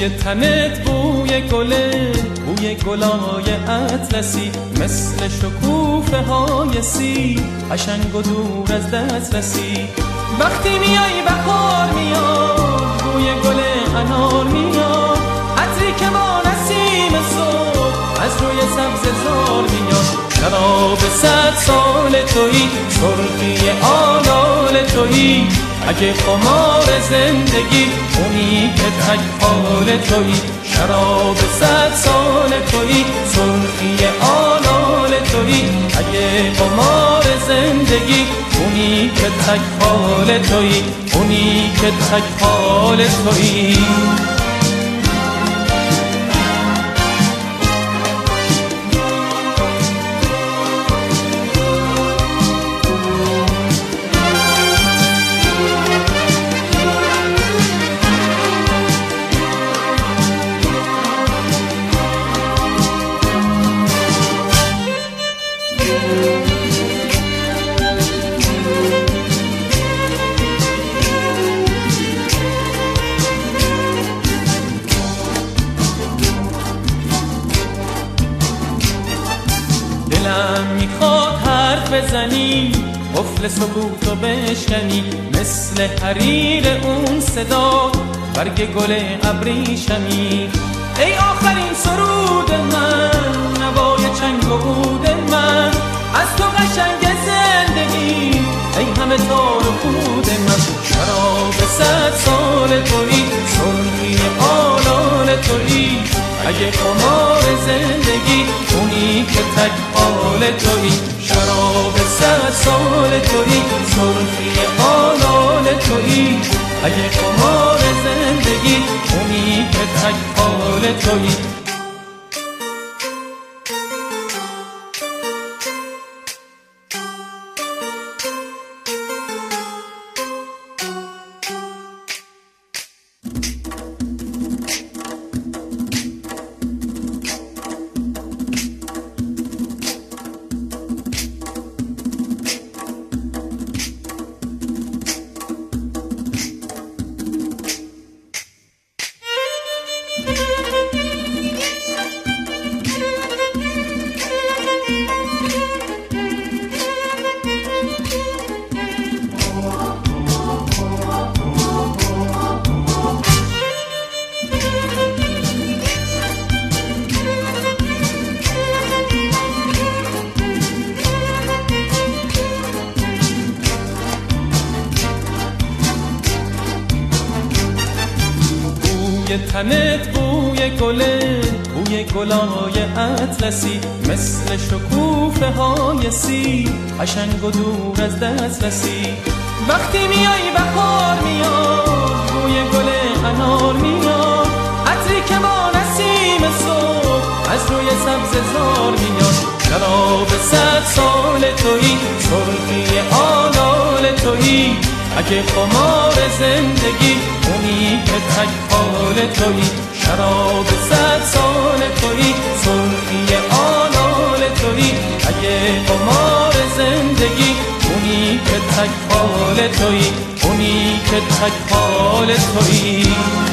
بوی تنت بوی گله، بوی گلای اطلسی، مثل شکوفه های سی، قشنگ و دور از دسترسی. وقتی میای بهار میاد، بوی گل انار میاد، عطری که با نسیم صبح از روی سبز زار میاد. شراب 100 سال تویی، سرخی آلال تویی، اگه خمار زندگی اونی که تک حال تویی. شراب 100 سال تویی، سرخی آلال تویی، اگه خمار زندگی اونی که تک حال تویی، اونی که تک حال تویی. دلم میخواد حرف بزنی، قفل سکوتو بشکنی، مثل حریر اون صدا برگ گل ابریشمی. ای آخرین سرود من، نوای چنگ و عود من، از تو قشنگ زندگی، ای همه تار و پود من. شراب 100 سال تویی، سرخی آلال تویی، اگه خمار زندگی اونی که تک حال تویی. شراب 100 سال تویی، سرخی آلال تویی، اگه خمار زندگی اونی که تک حال تویی. بوی تنت بوی گله، بوی گلای اطلسی، مثل شکوفه های سی، قشنگ و دور از دسترسی. وقتی میای بهار میاد، بوی گل انار میاد، عطری که با نسیم صبح از روی سبز زار میاد. شراب 100 سال تویی، سرخی آلال تویی، اگه خمار زندگی اونی که تک حال تویی. شراب 100 سال تویی، سرخی آلال تویی، اگه خمار زندگی اونی که تک حال تویی، اونی که تک حال تویی.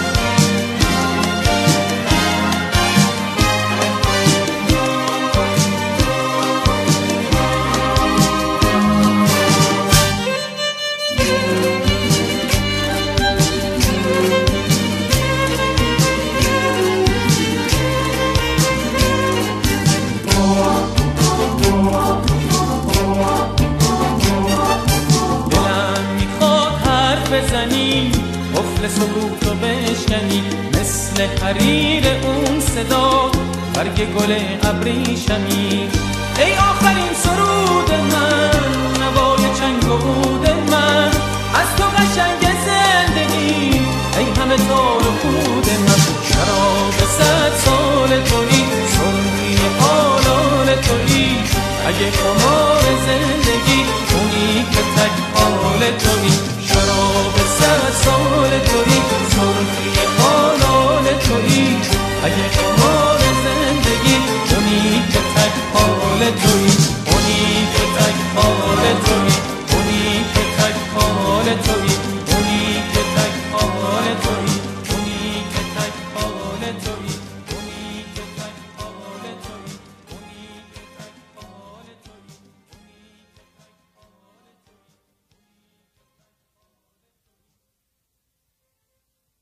بزنی، قفل سکوتو بشکنی، مثل حریر اون صدا برگ گل ابریشمی. ای آخرین سرود من،